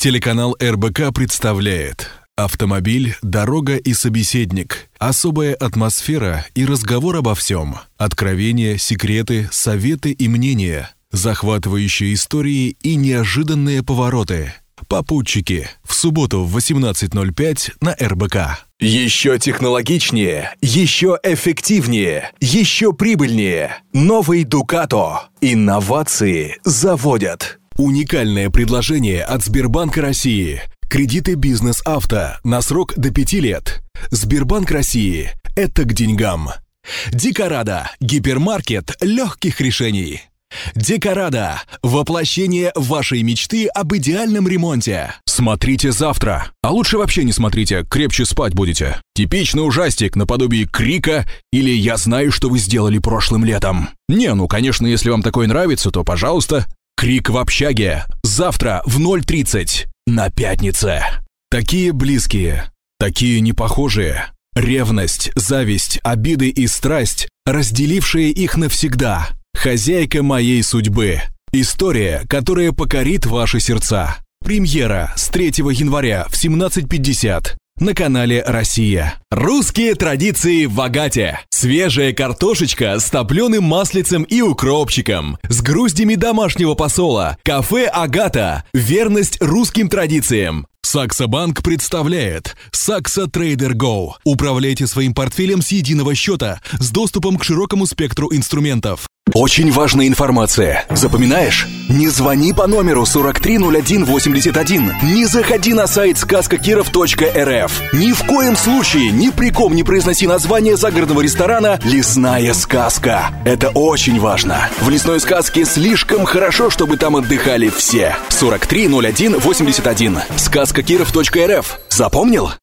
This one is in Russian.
Телеканал РБК представляет «Автомобиль, дорога и собеседник». Особая атмосфера и разговор обо всем. Откровения, секреты, советы и мнения. Захватывающие истории и неожиданные повороты. «Попутчики» в субботу в 18:05 на РБК. Еще технологичнее, еще эффективнее, еще прибыльнее. Новый Ducato. Инновации заводят. Уникальное предложение от Сбербанка России. Кредиты «Бизнес-авто» на срок до 5 лет. Сбербанк России – это к деньгам. Декорадо – гипермаркет легких решений. Декорадо – воплощение вашей мечты об идеальном ремонте. Смотрите завтра. А лучше вообще не смотрите, крепче спать будете. Типичный ужастик наподобие Крика или «Я знаю, что вы сделали прошлым летом». Не, ну конечно, если вам такое нравится, то пожалуйста. Крик в общаге. Завтра в 0:30 на пятнице. Такие близкие, такие непохожие. Ревность, зависть, обиды и страсть, разделившие их навсегда. Хозяйка моей судьбы. История, которая покорит ваши сердца. Премьера с 3 января в 17:50 на канале «Россия». Русские традиции в Агате. Свежая картошечка с топленым маслицем и укропчиком. С груздями домашнего посола. Кафе «Агата». Верность русским традициям. Саксо-банк представляет Saxo Trader Go. Управляйте своим портфелем с единого счета с доступом к широкому спектру инструментов. Очень важная информация. Запоминаешь? Не звони по номеру 430181. Не заходи на сайт сказкакиров.рф. Ни в коем случае ни при ком не произноси название загородного ресторана «Лесная сказка». Это очень важно. В лесной сказке слишком хорошо, чтобы там отдыхали все. 430181. сказкакиров.рф. Запомнил?